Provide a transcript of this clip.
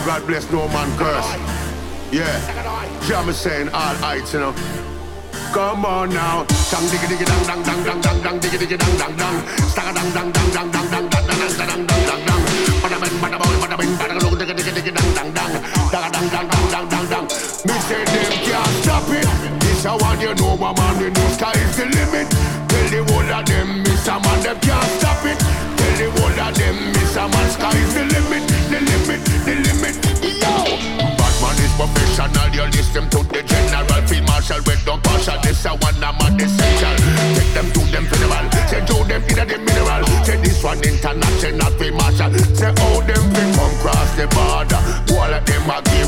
God bless no man curse. Yeah, Jam is saying all heights, you know. Come on now. Dang diggy diggy dang dang dang dang dang dang diggy diggy dang dang dang. Stagga dang dang dang dang dang dang dang dang dang dang dang dang. Bada bing bada boy bada bing bada look diggy diggy diggy dang dang dang. Stagga dang dang dang dang dang dang. Me say them can't stop it. This a one you know, my man. The sky is the limit. Tell the whole of them, Miss a man, them can't stop it. Tell the whole of them, Miss a man, sky is the limit, the limit, the limit. Yo, Batman is professional. You listen to the general field marshal with no partial. This a one a man essential. Take them to them federal. Say to them in the mineral. Say this one international field marshal. Say how them fi come cross the border. All of them a